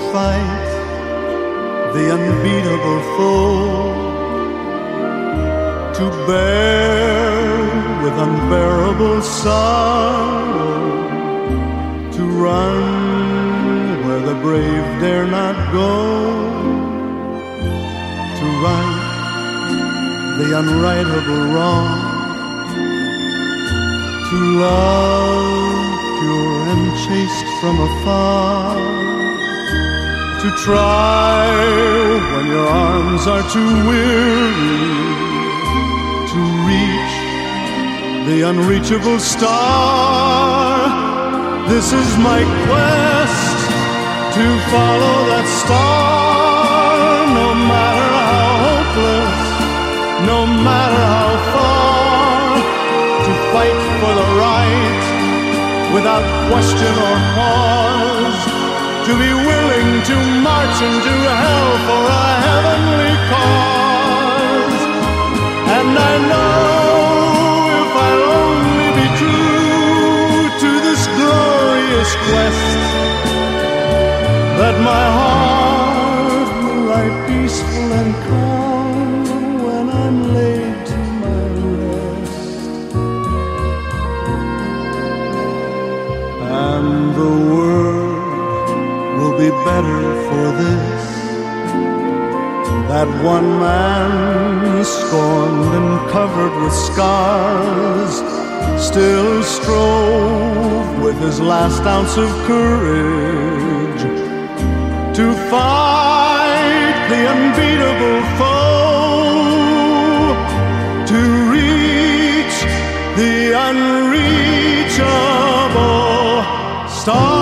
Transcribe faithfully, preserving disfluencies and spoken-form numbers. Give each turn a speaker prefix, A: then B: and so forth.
A: fight the unbeatable foe, to bear with unbearable sorrow, to run where the brave dare not go, to right the unrightable wrong, to love pure and chaste from afar, to try when your arms are too weary, to reach the unreachable star. This is my quest, to follow that star, no matter how hopeless, no matter how far, to fight for the right without question or pause, to be willing to march into hell for a heavenly cause. And I know if I'll only be true to this glorious quest, that my heart will lie peaceful and calm when I'm laid to my rest. And the world will be better for this, that one man, scorned and covered with scars, still strove with his last ounce of courage to fight the unbeatable foe, to reach the unreachable star.